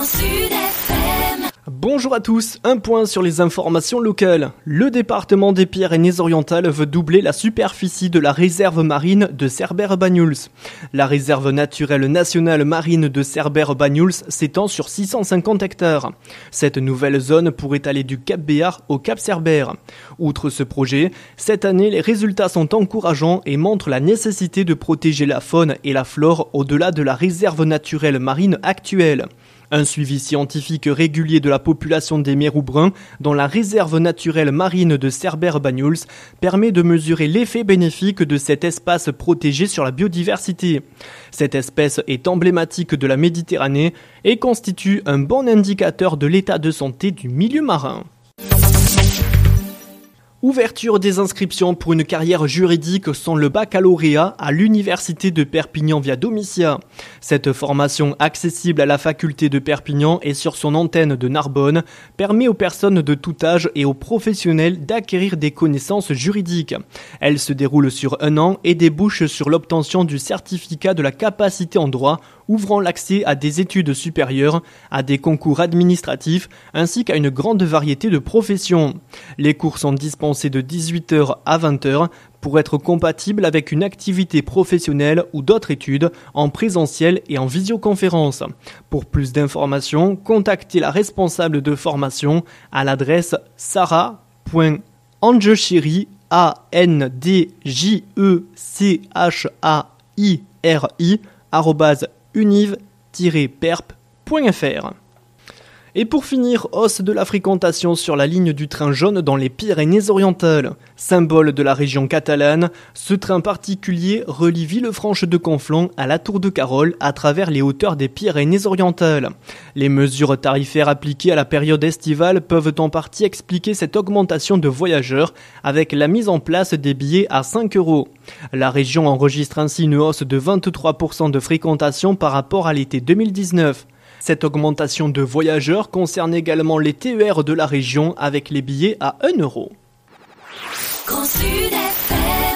Grand Sud FM. Bonjour à tous, un point sur les informations locales. Le département des Pyrénées-Orientales veut doubler la superficie de la réserve marine de Cerbère-Banyuls. La réserve naturelle nationale marine de Cerbère-Banyuls s'étend sur 650 hectares. Cette nouvelle zone pourrait aller du Cap Béar au Cap Cerbère. Outre ce projet, cette année, les résultats sont encourageants et montrent la nécessité de protéger la faune et la flore au-delà de la réserve naturelle marine actuelle. Un suivi scientifique régulier de la population des mérous bruns dans la réserve naturelle marine de Cerbère-Banyuls permet de mesurer l'effet bénéfique de cet espace protégé sur la biodiversité. Cette espèce est emblématique de la Méditerranée et constitue un bon indicateur de l'état de santé du milieu marin. Ouverture des inscriptions pour une carrière juridique sans le baccalauréat à l'université de Perpignan via Domitia. Cette formation accessible à la faculté de Perpignan et sur son antenne de Narbonne permet aux personnes de tout âge et aux professionnels d'acquérir des connaissances juridiques. Elle se déroule sur 1 an et débouche sur l'obtention du certificat de la capacité en droit, ouvrant l'accès à des études supérieures, à des concours administratifs ainsi qu'à une grande variété de professions. Les cours sont dispensés de 18h à 20h pour être compatibles avec une activité professionnelle ou d'autres études en présentiel et en visioconférence. Pour plus d'informations, contactez la responsable de formation à l'adresse sarah.andjechiri @univ-perp.fr. Et pour finir, hausse de la fréquentation sur la ligne du train jaune dans les Pyrénées-Orientales. Symbole de la région catalane, ce train particulier relie Villefranche de Conflans à la Tour de Carol à travers les hauteurs des Pyrénées-Orientales. Les mesures tarifaires appliquées à la période estivale peuvent en partie expliquer cette augmentation de voyageurs avec la mise en place des billets à 5 €. La région enregistre ainsi une hausse de 23% de fréquentation par rapport à l'été 2019. Cette augmentation de voyageurs concerne également les TER de la région avec les billets à 1 €. Grand Sud